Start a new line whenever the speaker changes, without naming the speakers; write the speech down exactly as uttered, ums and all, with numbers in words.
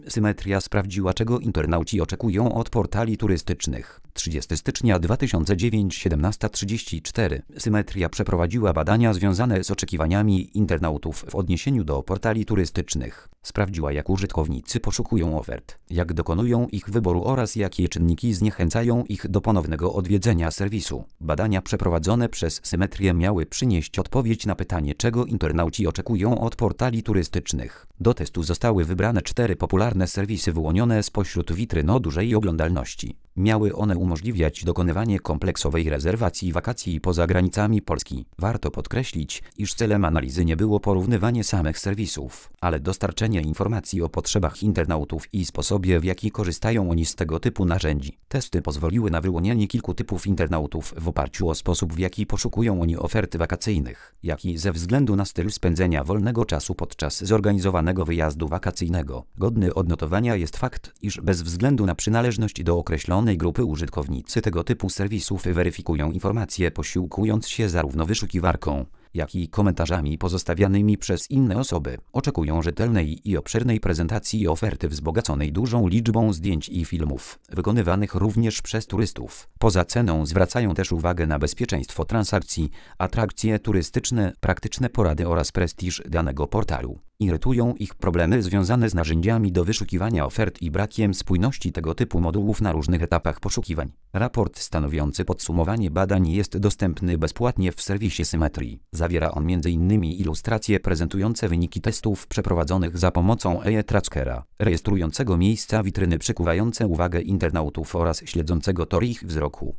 Symetria sprawdziła, czego internauci oczekują od portali turystycznych. trzydziestego stycznia dwa tysiące dziewiątego, siedemnasta trzydzieści cztery. Symetria przeprowadziła badania związane z oczekiwaniami internautów w odniesieniu do portali turystycznych. Sprawdziła, jak użytkownicy poszukują ofert, jak dokonują ich wyboru oraz jakie czynniki zniechęcają ich do ponownego odwiedzenia serwisu. Badania przeprowadzone przez Symetrię miały przynieść odpowiedź na pytanie, czego internauci oczekują od portali turystycznych. Do testu zostały wybrane cztery popularne serwisy wyłonione spośród witryn o dużej oglądalności. Miały one umożliwiać dokonywanie kompleksowej rezerwacji wakacji poza granicami Polski. Warto podkreślić, iż celem analizy nie było porównywanie samych serwisów, ale dostarczenie informacji o potrzebach internautów i sposobie, w jaki korzystają oni z tego typu narzędzi. Testy pozwoliły na wyłonienie kilku typów internautów w oparciu o sposób, w jaki poszukują oni ofert wakacyjnych, jak i ze względu na styl spędzenia wolnego czasu podczas zorganizowanego wyjazdu wakacyjnego. Godny odnotowania jest fakt, iż bez względu na przynależność do określonej grupy użytkownicy tego typu serwisów weryfikują informacje, posiłkując się zarówno wyszukiwarką, jak i komentarzami pozostawianymi przez inne osoby. Oczekują rzetelnej i obszernej prezentacji oferty wzbogaconej dużą liczbą zdjęć i filmów, wykonywanych również przez turystów. Poza ceną zwracają też uwagę na bezpieczeństwo transakcji, atrakcje turystyczne, praktyczne porady oraz prestiż danego portalu. Irytują ich problemy związane z narzędziami do wyszukiwania ofert i brakiem spójności tego typu modułów na różnych etapach poszukiwań. Raport stanowiący podsumowanie badań jest dostępny bezpłatnie w serwisie Symetrii. Zawiera on między innymi ilustracje prezentujące wyniki testów przeprowadzonych za pomocą eye trackera, rejestrującego miejsca witryny przykuwające uwagę internautów oraz śledzącego tor ich wzroku.